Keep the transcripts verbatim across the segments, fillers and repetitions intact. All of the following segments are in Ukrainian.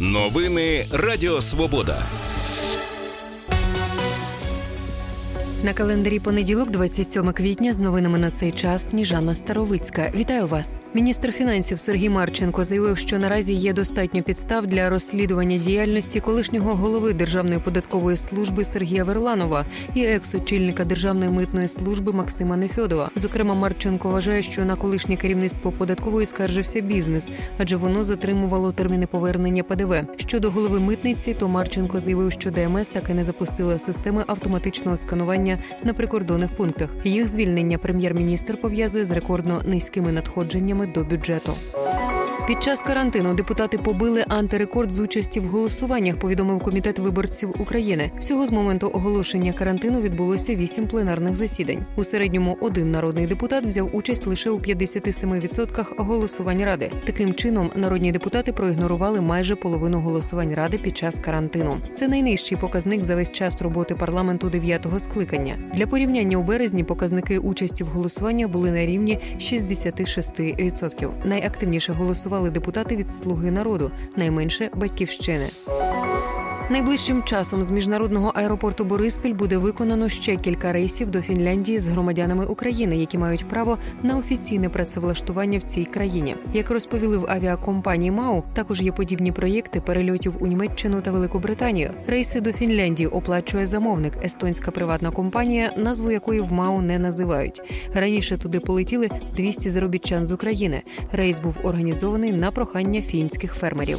Новини Радіо Свобода. На календарі понеділок, двадцять сьоме квітня, з новинами на цей час Сніжана Старовицька. Вітаю вас. Міністр фінансів Сергій Марченко заявив, що наразі є достатньо підстав для розслідування діяльності колишнього голови Державної податкової служби Сергія Верланова і екс-очільника Державної митної служби Максима Нефьодова. Зокрема, Марченко вважає, що на колишнє керівництво податкової скаржився бізнес, адже воно затримувало терміни повернення ПДВ. Щодо голови митниці, то Марченко заявив, що ДМС так і не запустила системи автоматичного сканування на прикордонних пунктах. Їх звільнення прем'єр-міністр пов'язує з рекордно низькими надходженнями до бюджету. Під час карантину депутати побили антирекорд з участі в голосуваннях, повідомив Комітет виборців України. Всього з моменту оголошення карантину відбулося вісім пленарних засідань. У середньому один народний депутат взяв участь лише у п'ятдесят сім відсотках голосувань Ради. Таким чином, народні депутати проігнорували майже половину голосувань Ради під час карантину. Це найнижчий показник за весь час роботи парламенту дев'ятого скликання. Для порівняння, у березні показники участі в голосуваннях були на рівні шістдесят шість відсотків. Найактивніше голосували депутати від «Слуги народу», найменше – «Батьківщини». Найближчим часом з міжнародного аеропорту Бориспіль буде виконано ще кілька рейсів до Фінляндії з громадянами України, які мають право на офіційне працевлаштування в цій країні. Як розповіли в авіакомпанії МАУ, також є подібні проєкти перельотів у Німеччину та Великобританію. Рейси до Фінляндії оплачує замовник – естонська приватна компанія, назву якої в МАУ не називають. Раніше туди полетіли двісті заробітчан з України. Рейс був організований на прохання фінських фермерів.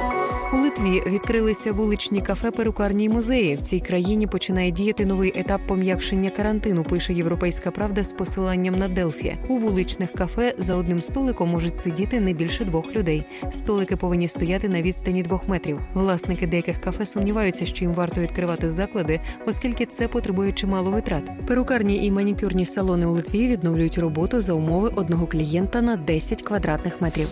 У Литві відкрилися вуличні кафе, перукарні й музеї. В цій країні починає діяти новий етап пом'якшення карантину, пише «Європейська правда» з посиланням на Делфі. У вуличних кафе за одним столиком можуть сидіти не більше двох людей. Столики повинні стояти на відстані двох метрів. Власники деяких кафе сумніваються, що їм варто відкривати заклади, оскільки це потребує чимало витрат. Перукарні і манікюрні салони у Литві відновлюють роботу за умови одного клієнта на десять квадратних метрів.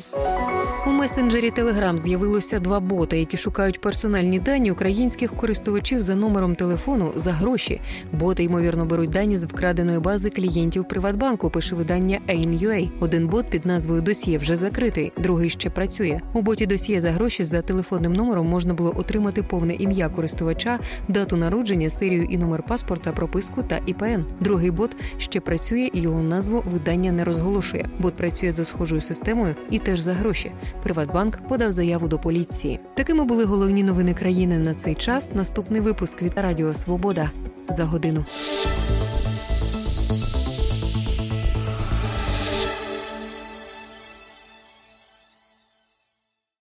У месенджері Telegram з'явилося два боти, які шукають персональні дані українських користувачів за номером телефону за гроші. Боти, ймовірно, беруть дані з вкраденої бази клієнтів Приватбанку, пише видання ей ен ю ей. Один бот під назвою «Досьє» вже закритий, другий ще працює. У боті «Досьє» за гроші за телефонним номером можна було отримати повне ім'я користувача, дату народження, серію і номер паспорта, прописку та і пе ен. Другий бот ще працює і його назву видання не розголошує. Бот працює за схожою системою і теж за гроші. Приватбанк подав заяву до поліції. Такими були головні новини країни на цей час. Наступний випуск від Радіо Свобода за годину.